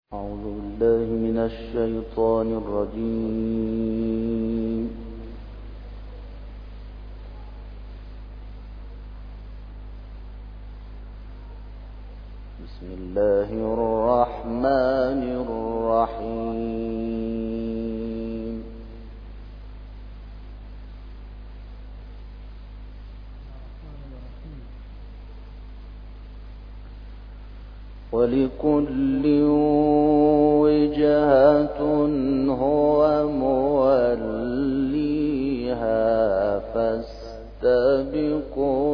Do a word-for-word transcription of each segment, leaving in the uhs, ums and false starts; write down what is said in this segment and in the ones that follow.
أعوذ بالله من الشيطان الرجيم. بسم الله الرحمن الرحيم. ولكل وجهة هو موليها فاستبقوا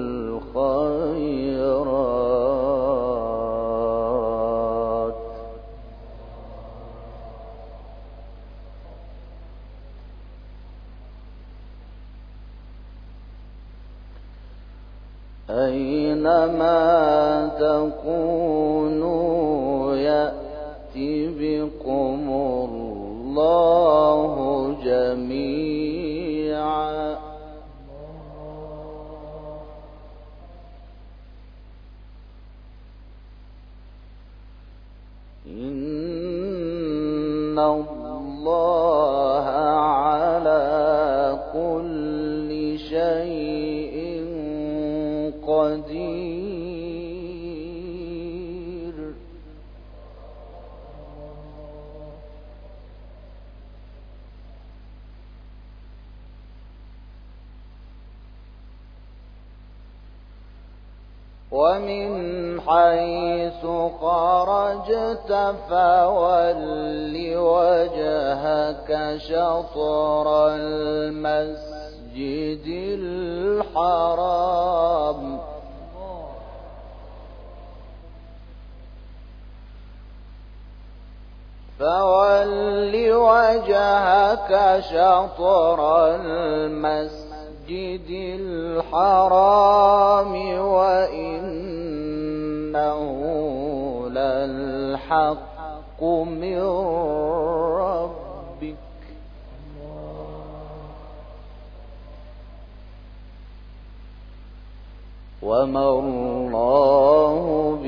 الخيرات أينما تكونوا يأتِ بكم الله جميعا إن الله على كل شيء قدير. ومن حيث خرجت فول وجهك شطر المسجد الحرام فول وجهك شطر المسجد الحرام وإنه للحق من ربك وما الله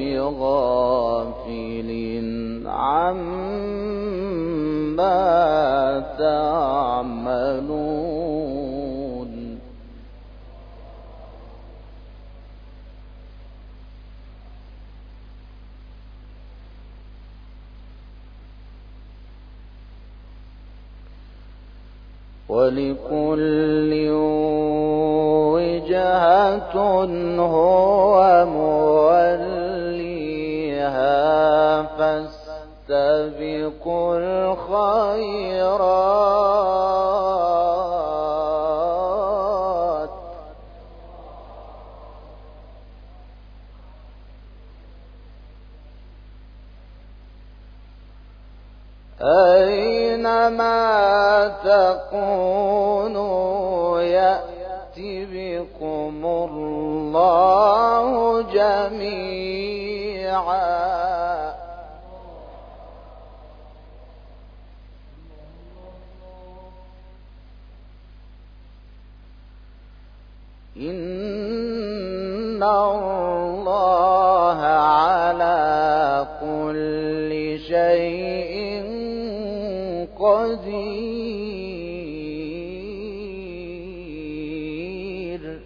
بغافل عما تعملون. ولكل وجهة هو موليها فاستبقوا الخيرات أينما تكونوا يأتِ بكم الله جميعا إن الله على كل شيء قدير.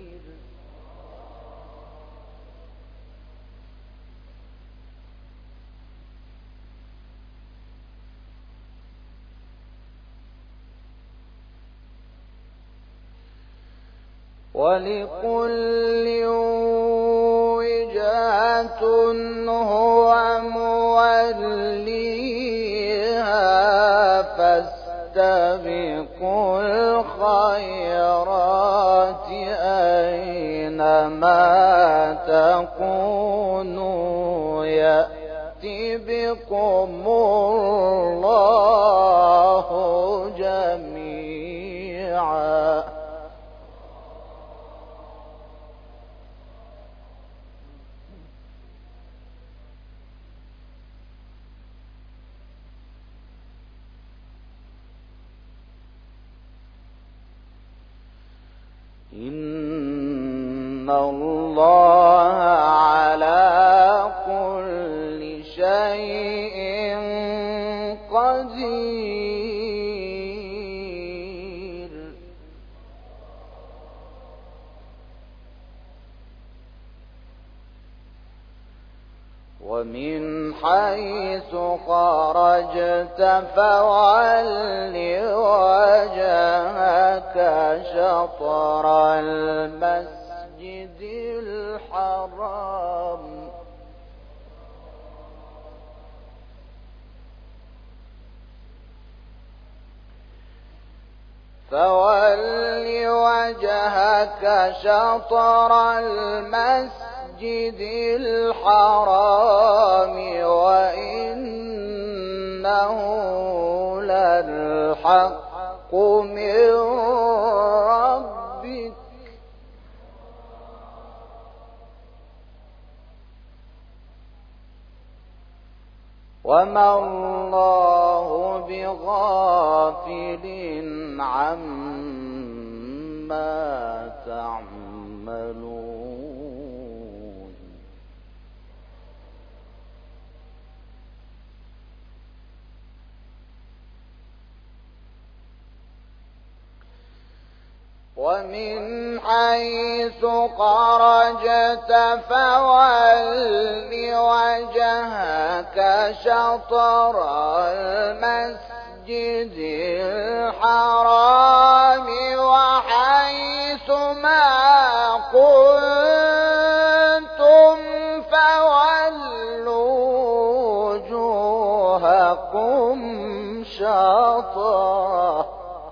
ولكل وجهة هو موليها فاستبقوا الخيرات أينما تكونوا يأتِ بكم الله جميعا إن الله على كل شيء قدير. ومن حيث خرجت فول وجهك شطر المسجد الحرام. فول وجهك شطر المسجد الحرام وإنه للحق من ربك وما الله بغافل عما تعملون. ومن حيث خرجت فول وجهك شطر المسجد الحرام وحيث ما كنتم فولوا وجوهكم شطره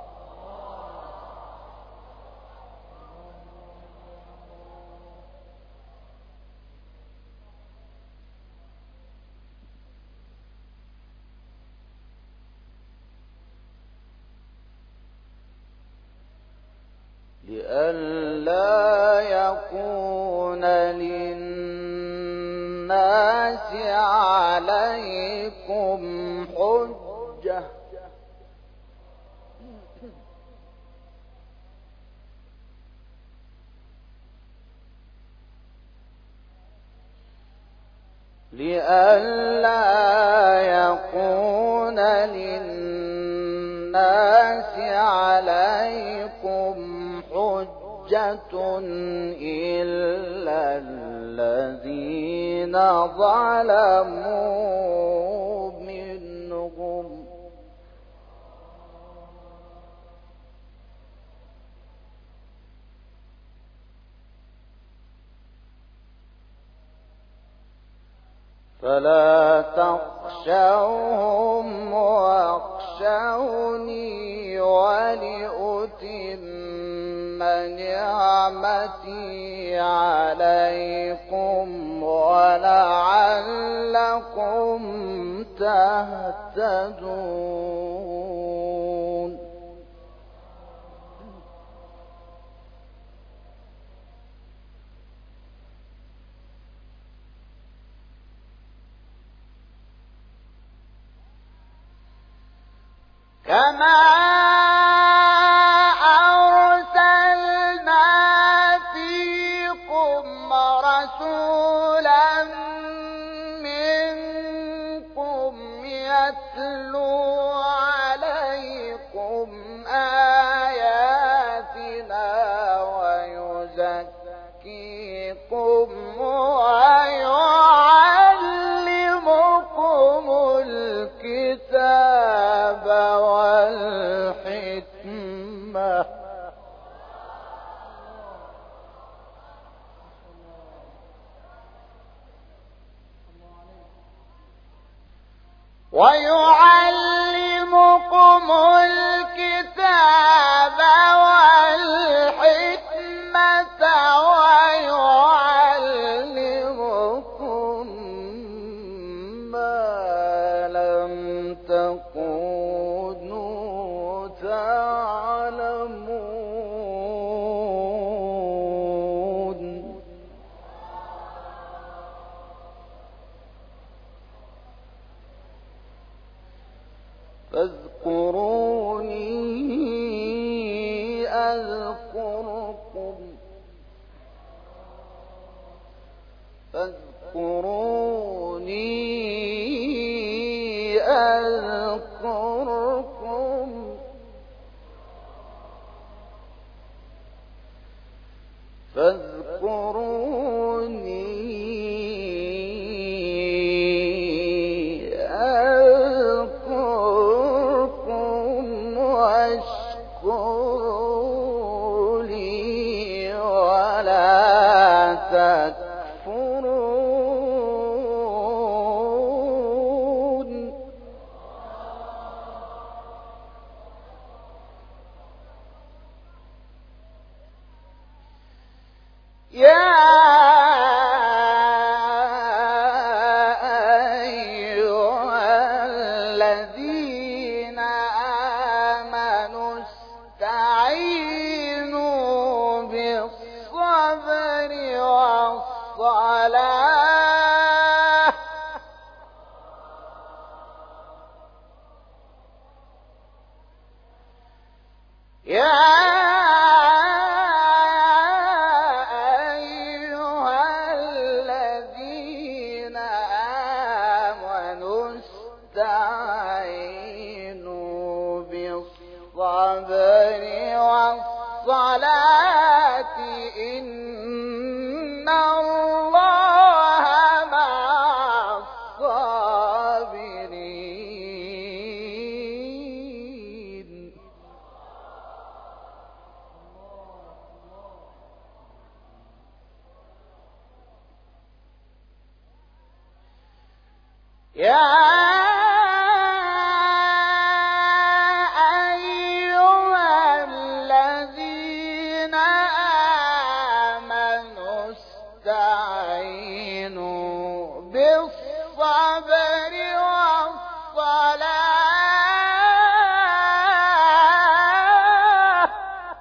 لئلا يكون للناس عليكم حجة لئلا يكون للناس عليكم حجة إلا الذين ظلموا منهم فلا تخشوهم واخشوني ولأتم نعمتي عليكم ولعلكم تهتدون. كما أرسلنا فيكم رسولا منكم يتلو عليكم آياتنا ويزكيكم ويعلمكم الكتاب والحكمة ويعلمكم الكتاب والحكمة ويعلمكم ما لم تكونوا تعلمون. فاذكروني أذكركم فاذكروني أذكركم فاذكروني أذكركم واشكروا لي ولا تكفرون. يا أيها الذين آمنوا استعينوا بالصبر والصلاة يا استعينوا بالصبر والصلاة إن الله مع الصابرين. يا بالصبر والصلاة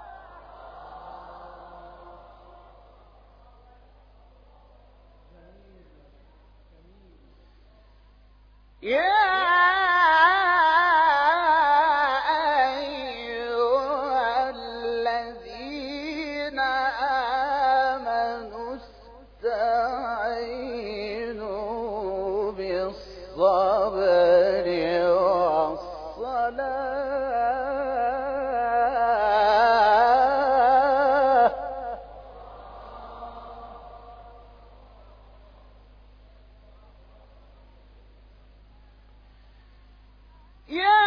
يا أيها الذين آمنوا استعينوا بالصبر والصلاة يا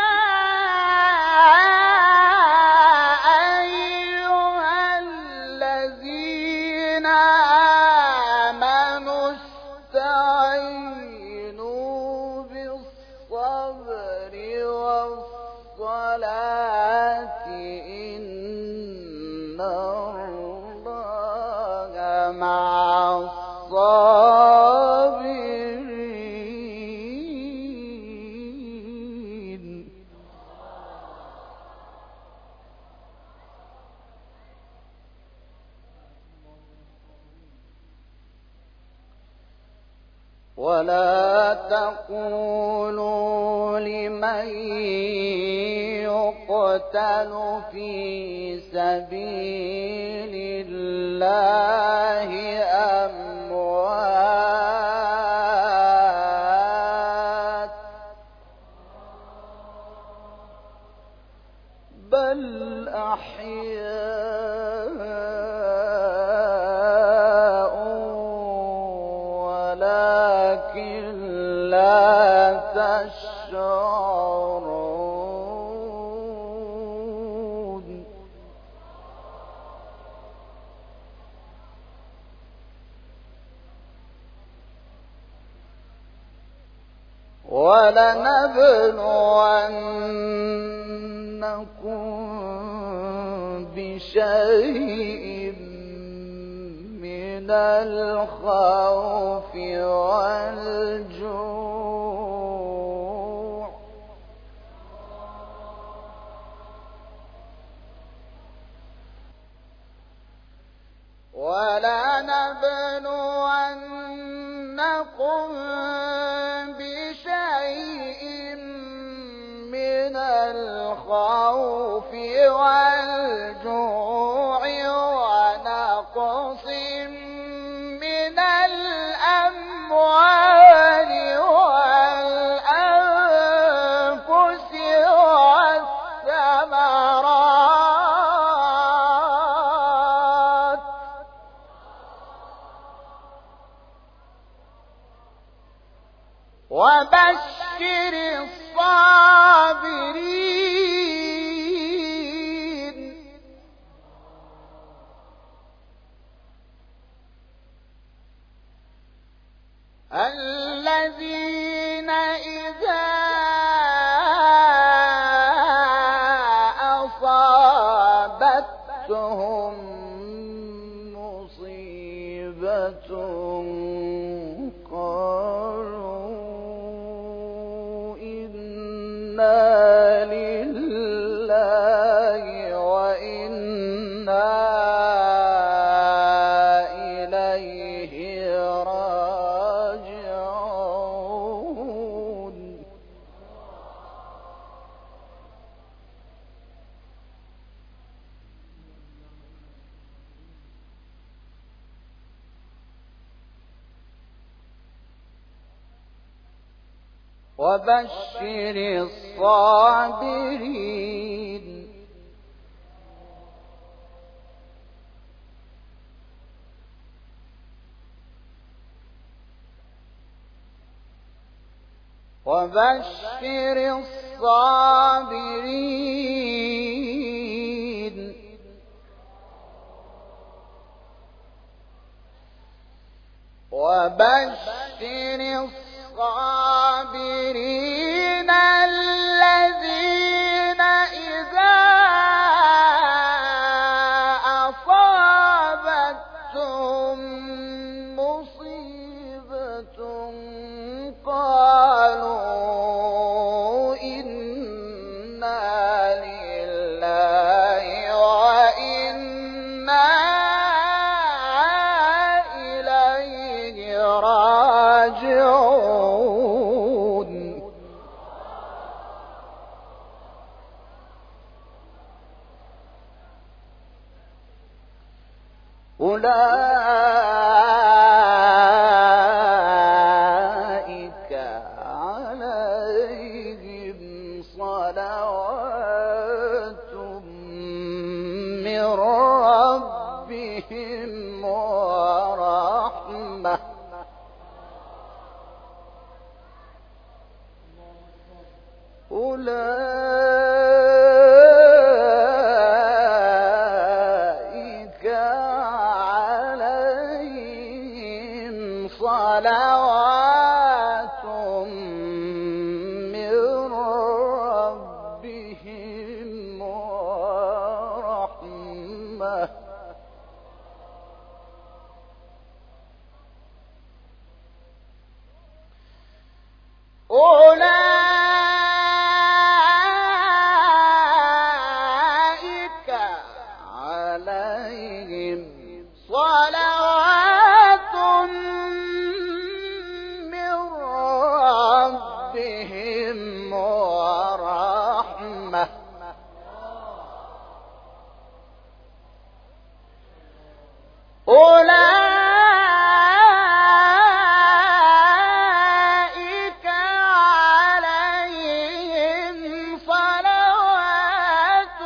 أيها الذين آمنوا استعينوا بالصبر والصلاة إن الله مع الصابرين. ولا تقولوا لمن يقتل في سبيل الله أموات بل أحياء ولكن لا تشعرون. ولنبلونكم بشيء من الخوف والجوع ولنبلونكم بشيء من الخوف والجوع ونقص من الأموال وبشر الصابرين الذين إذا أصابتهم مصيبة قالوا إنا لله وإنا إليه راجعون وبشر الصابرين وبشر الصابرين وبشر الصابرين الذين إذا أصابتهم مصيبة قالوا إنا لله وإنا إليه راجعون أولئك عليهم صلوات من ربهم ورحمة أولئك عليهم صلوات من ربهم ورحمة أولئك عليهم صلوات من ربهم ورحمة أولئك عليهم صلوات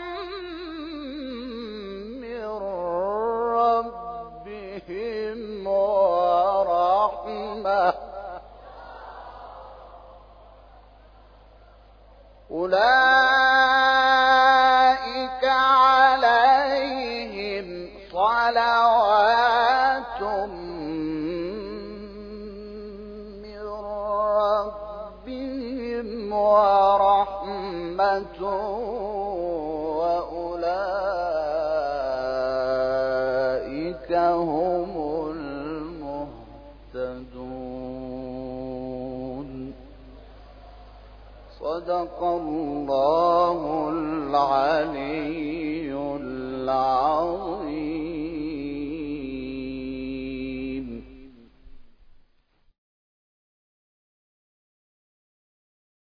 من ربهم ورحمة أولئك عليهم صلوات من ربهم ورحمة وأولئك هم المهتدون صدق الله العلي